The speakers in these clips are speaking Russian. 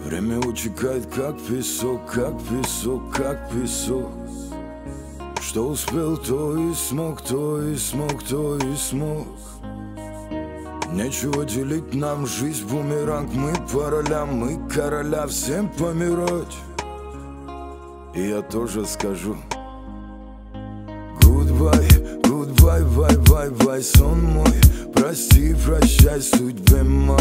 Время утекает как песок, как песок, как песок. Что успел, то и смог, то и смог, то и смог. Нечего делить нам жизнь, бумеранг. Мы по ролям, мы короля, всем помирать. И я тоже скажу goodbye, goodbye, bye, bye, bye, сон мой. Прости, прощай, судьбе ма.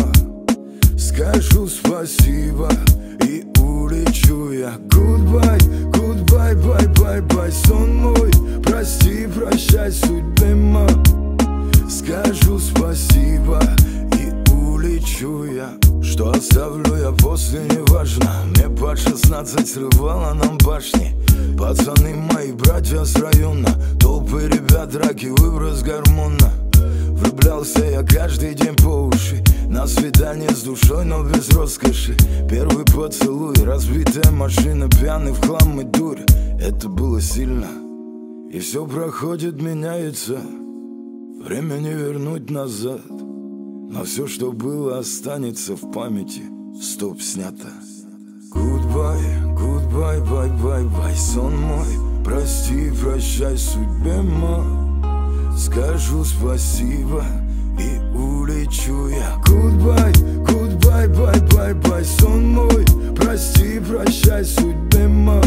Скажу спасибо и улечу я. Goodbye, goodbye, bye, bye, bye, сон мой. Прости, прощай, судьбе ма. Скажу спасибо и улечу я. Что оставлю я после, неважно. Мне под 16 срывало нам башни. Пацаны мои, братья с района. Толпы ребят, драки, выброс гормона. Влюблялся я каждый день по уши. На свидание с душой, но без роскоши. Первый поцелуй, разбитая машина. Пьяный в хлам и дурь. Это было сильно. И все проходит, меняется. Время не вернуть назад. Но все, что было, останется в памяти. Стоп, снято. Goodbye, goodbye, bye, bye, bye, сон мой. Прости, прощай, судьбе ма. Скажу спасибо и улечу я. Goodbye, goodbye, bye, bye, bye, сон мой. Прости, прощай, судьбе ма.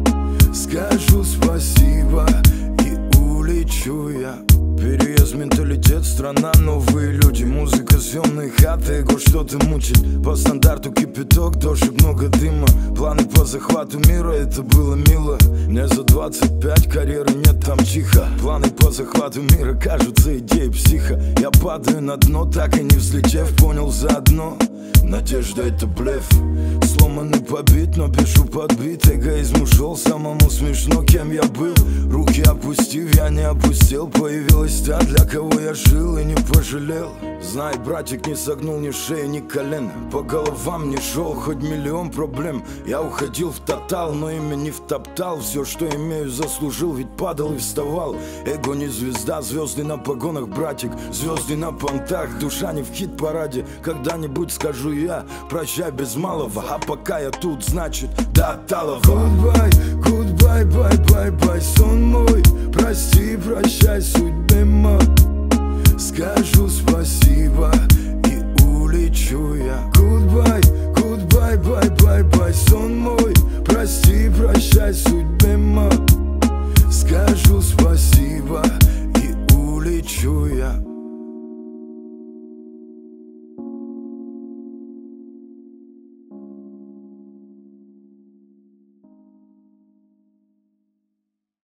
Скажу спасибо и улечу я. Переезд, менталитет, страна, новые люди. Музыка, съемные хаты, эго что-то мучит. По стандарту кипяток, дождь, много дыма. Планы по захвату мира, это было мило. Мне за 25, карьеры нет, там тихо. Планы по захвату мира кажутся идеей психа. Я падаю на дно, так и не взлетев. Понял заодно, надежда это блеф. Сломанный, побит, но пишу подбит. Эгоизм ушел, самому смешно, кем я был. Руки опустив, я не опустел. Появилась та, для кого я жил и не пожалел. Знай, братик, не согнул ни шеи, ни колен. По головам не шел, хоть миллион проблем. Я уходил в тотал, но ими не втоптал. Все, что имею, заслужил, ведь падал и вставал. Эго не звезда, звезды на погонах, братик. Звезды на понтах, душа не в хит-параде. Когда-нибудь скажу я, прощай без малого. А пока я тут, значит, до Талова. Goodbye, goodbye, bye, bye, bye, сон мой. Прости, прощай, судьбе ма. Скажу спасибо